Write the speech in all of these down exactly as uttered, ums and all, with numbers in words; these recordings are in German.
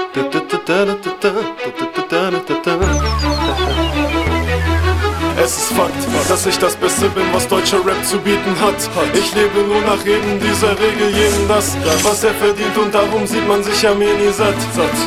Es ist Fakt, dass ich das Beste bin, was deutscher Rap zu bieten hat. Ich lebe nur nach eben dieser Regel, jedem das, was er verdient, und darum sieht man sich ja mir nie satt.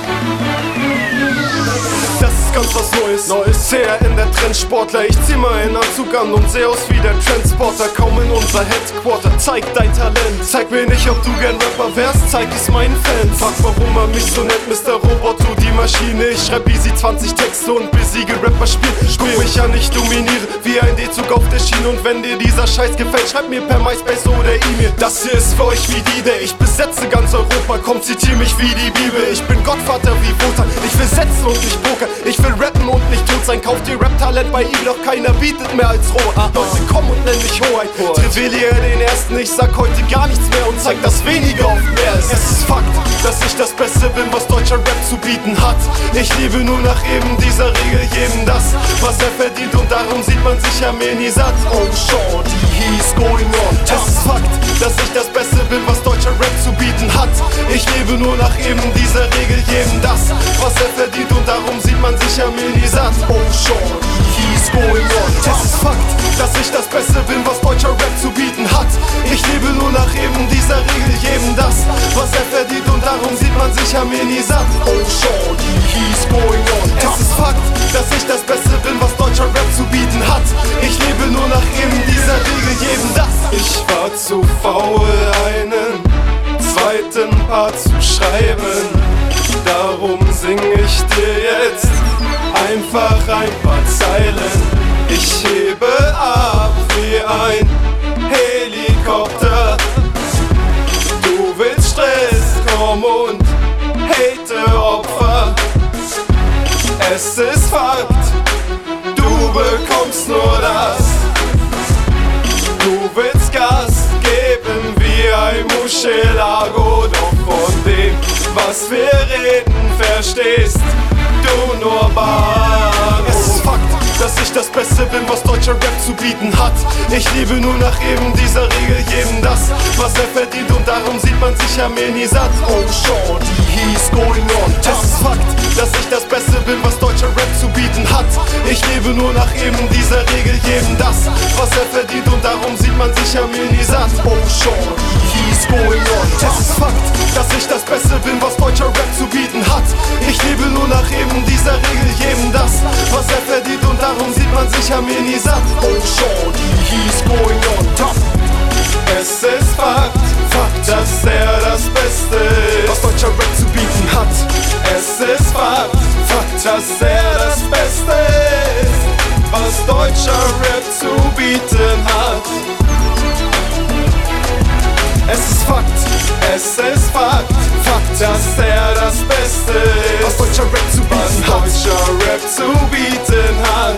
Das ist ganz was Neues, Neues. C R N, der Trendsportler. Ich zieh mal einen Anzug an und seh aus wie der Transporter. Kaum in unser Headquarter. Zeig dein Talent. Zeig mir nicht, ob du gern Rapper wärst. Zeig es meinen Fans. Frag, warum man mich so nennt, Mister Roboto, die Maschine. Ich schreib easy zwanzig Texte und besiege Rapper Spiel. Guck mich an, ich dominiere wie ein D-Zug auf der Schiene. Und wenn dir dieser Scheiß gefällt, schreib mir per MySpace oder E-Mail. Das hier ist für euch wie die Day. Ich besetze ganz Europa. Komm, zitier mich wie die Bibel. Ich bin Gottvater wie Wotan. Ich will setzen und nicht pokern. Ich will rappen und nicht tot sein. Kauft ihr Rap-Talent bei ihm, doch keiner bietet mehr als roh. Ah, Leute, komm und nenn mich Hoheit. Trivelier den ersten, ich sag heute gar nichts mehr und zeig, dass weniger oft mehr ist. Es ist Fakt, dass ich das Beste bin, was deutscher Rap zu bieten hat. Ich lebe nur nach eben dieser Regel, jedem das, was er verdient, und darum sieht man sich ja mir nie satt. Oh shorty, he's going on. Es ist Fakt, dass ich das Beste bin, was deutscher Rap zu bieten hat. Ich lebe nur nach eben dieser Regel, jedem das, was er verdient, und darum sieht man sich ja mir nie satt. Oh shorty, he's going on. Es ist Fakt, dass ich das Beste bin, was deutscher Rap zu bieten hat. Ich lebe nur nach eben dieser Regel, jedem das, was er verdient, und darum sieht man sich ja mir nie satt. Oh shorty, he's going on. Es ist Fakt, dass ich das Beste bin, was deutscher Rap zu bieten hat. Ich lebe nur nach eben dieser Regel, jedem das. Ich war zu faul, einen zweiten Part zu schreiben. Darum sing ich dir jetzt einfach ein paar Zeilen. Ich hebe ab wie ein Helikopter. Du willst Stress, komm und hate Opfer. Es ist Fakt, du bekommst nur das. Du willst Gas geben wie ein Muschelago, doch von dem, was wir reden, verstehst du nur Bar. Es ist Fakt, dass ich das Beste bin, was deutscher Rap zu bieten hat. Ich lebe nur nach eben dieser Regel, jedem das, was er verdient, und darum sieht man sich ja mir nie satt. Oh shorty, he's going on. Es ist Fakt, dass ich das Beste bin, was deutscher Rap zu bieten hat. Ich lebe nur nach eben dieser Regel, jedem das, was er verdient, und darum sieht man sich ja mir nie satt. Oh shorty, he's going on. Es ist Fakt, dass ich das Beste bin, was deutscher Rap zu bieten hat. Ich lebe nur nach eben dieser Regel, jedem das, was er verdient, und darum sieht man sich ja mir nie satt. Oh shorty, he's going on top. Es ist Fakt, Fakt, dass er das Beste ist, was deutscher Rap zu bieten hat. Es ist Fakt, Fakt, dass er das Beste ist, was deutscher Rap zu bieten hat. Es ist Fakt, es ist Fakt, Fakt, dass er das Beste ist, was deutscher Rap zu bieten hat. Deutscher Rap zu bieten hat.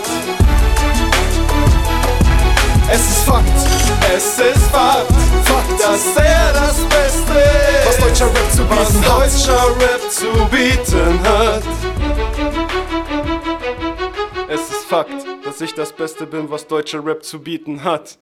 Es ist Fakt, es ist Fakt, Fakt, dass er das Beste ist, was deutscher Rap zu bieten hat. Deutscher Rap zu bieten hat. Es ist Fakt, dass ich das Beste bin, was deutscher Rap zu bieten hat.